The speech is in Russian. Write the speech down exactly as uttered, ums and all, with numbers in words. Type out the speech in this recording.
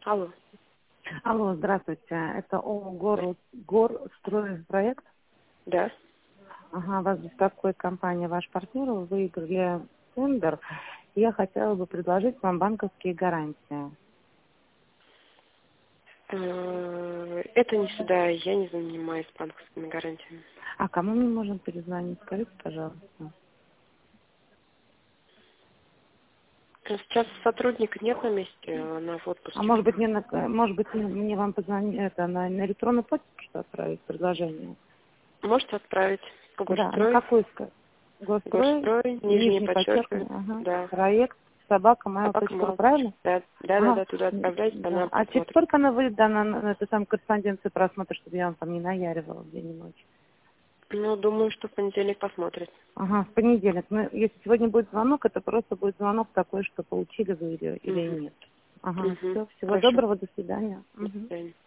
Алло. Алло, здравствуйте. Это ООО «Гор, Горстройпроект». Да. Ага, вас беспокоит компания «Ваш партнер». Вы выиграли тендер. Я хотела бы предложить вам банковские гарантии. Э, Это не сюда, я не занимаюсь банковскими гарантиями. А кому мне можно перезвонить? Скажите, пожалуйста. Сейчас сотрудника нет на месте, она в А отпуске. может быть, мне, на, может быть, мне мне вам позвонить это, на, на электронную почту что отправить предложение? Можете отправить по Да, на Горстрой, какой ска- Горстрой, Горстрой, нижнее нижний подчеркивание, подчеркивание, ага, да. проект, собака, mail Собака точка ру, Мал. правильно? Да, да, да, Ага, да, туда отправляйте, она да. А через посмотрит. сколько она выйдет, да, на, на эту самую корреспонденцию просмотра, чтобы я вам там не наяривала день и ночь? Ну, думаю, что в понедельник посмотрит. Ага, в понедельник. Ну, если сегодня будет звонок, это просто будет звонок такой, что получили вы или, или Угу. нет. Ага, Угу. все, всего Хорошо. доброго, до свидания. До Мгм. свидания.